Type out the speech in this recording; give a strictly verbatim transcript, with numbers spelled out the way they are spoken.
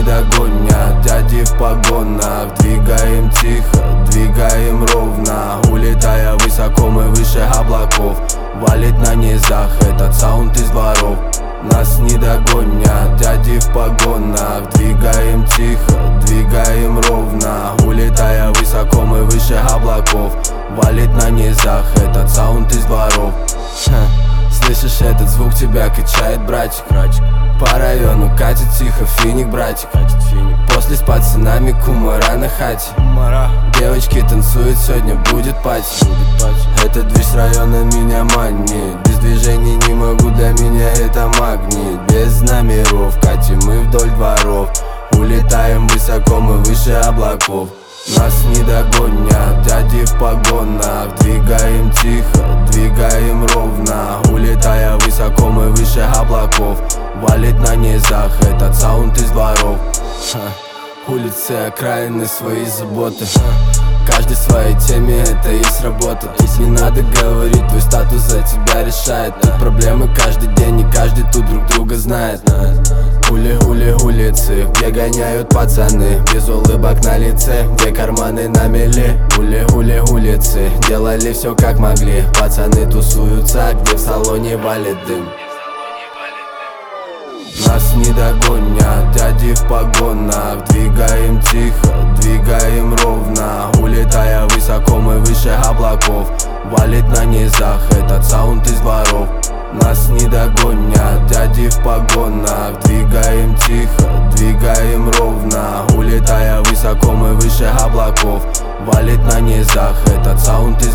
догонят дяди в погонах. Двигаем тихо, двигаем ровно, улетая высоко мы выше облаков. Валит на низах этот саунд из дворов. Нас не догонят дяди в погонах. Двигаем тихо, двигаем ровно, улетая высоко мы выше облаков. Валит на низах этот саунд из дворов. Слышишь этот звук, тебя качает, братик. По району катит тихо финик, братик. После с пацанами кумара на хате. Девочки танцуют, сегодня будет пати. Этот движ района меня манит. Без движений не могу, для меня это магнит. Без номеров катим мы вдоль дворов. Улетаем высоко, мы выше облаков. Нас не догонят дяди в погонах. Двигаем тихо, двигаем ровно, улетая высоко мы выше облаков. Валит на низах этот саунд из дворов. Улицы, окраины, свои заботы. Каждый в своей теме, это есть работа. Тут не надо говорить, твой статус за тебя решает. Тут проблемы каждый день, и каждый тут друг друга знает. Ули-ули улицы, где гоняют пацаны, без улыбок на лице, где карманы на мели. Ули-ули улицы, делали все как могли. Пацаны тусуются, где в салоне валит дым. Нас не догонят дяди в погонах. Двигаем тихо, двигаем ровно, улетая высоко мы выше облаков. Валит на низах этот саунд из дворов. Нас не догонят дяди в погонах. Двигаем тихо, двигаем ровно, улетая высоко мы выше облаков. Валит на низах этот саунд из